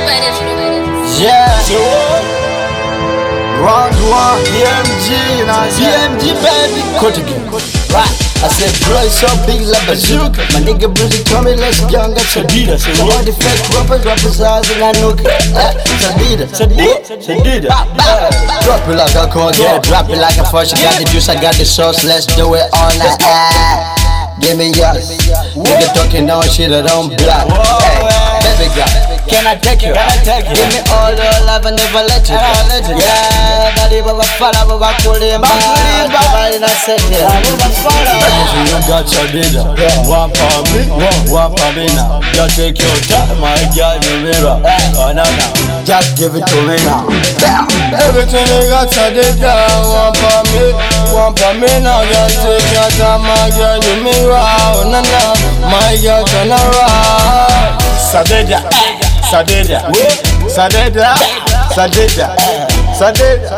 Yeah. Round one, DMG, now DMG baby. Cut again. Right. I said, bro, it's so big like bazooka. My nigga Brucey told me let's go and get Sadida. So all the fake rappers eyes and I know Sadida. Drop it like a corn, yeah, drop it like a first. You got the juice, I got the sauce, let's do it all night. Give me yours. Nigga talking on shit, I don't block. Hey, baby girl, can I take you? Give me all the love and never let you go. Yeah, body baba fala baba kulimba. Baba ina sete. You got Sadida. One for me, one for me now. Just take your time, my girl, you mirror. Oh no no, just give it to me now. Everything you got Sadida. One for me now. Just take your time, my girl, you mirror. Oh no no, my girl turn around. Sadida, Sadida, Sadida, Sadida, Sadida,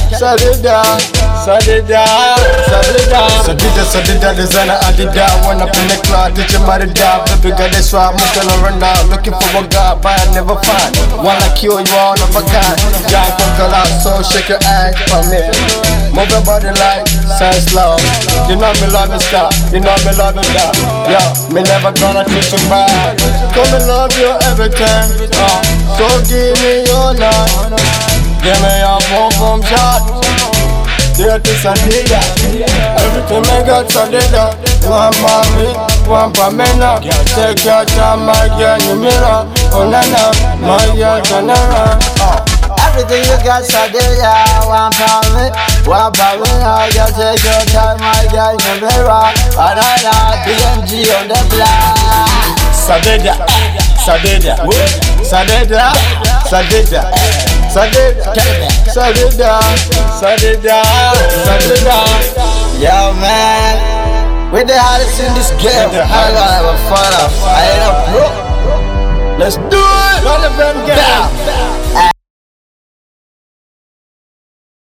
Sadida, Sadida, Sadida, designer Adida. When up in the club, teach your mother die. Baby girl, that's why I'm still around. Looking for a guy, but I never find. Wanna kill you all of a kind. Young girl out, so shake your ass for me. Move your body like sense slow. You know me love it stop. You know me love it stop. Yo, me never gonna treat you bad. Come and love you every time. So give me your love. Give me your boom shot. Dirty Sadida. Everything I got Sadida. One for me, one for me now. Take your time, my girl, you mirror. Oh na na, my girl, turn around. Everything you got Sadida. One for me, one for me now. Just take your time, my girl, you mirror. Oh na na, DMG on the block. Sadida, Sadida, Sadida, Sadida, Sadida, Sadida, Sadida, Sadida. Yo man, we're the hottest in this game. I gotta have a fun. I ain't a pro. Let's do it. Run the game.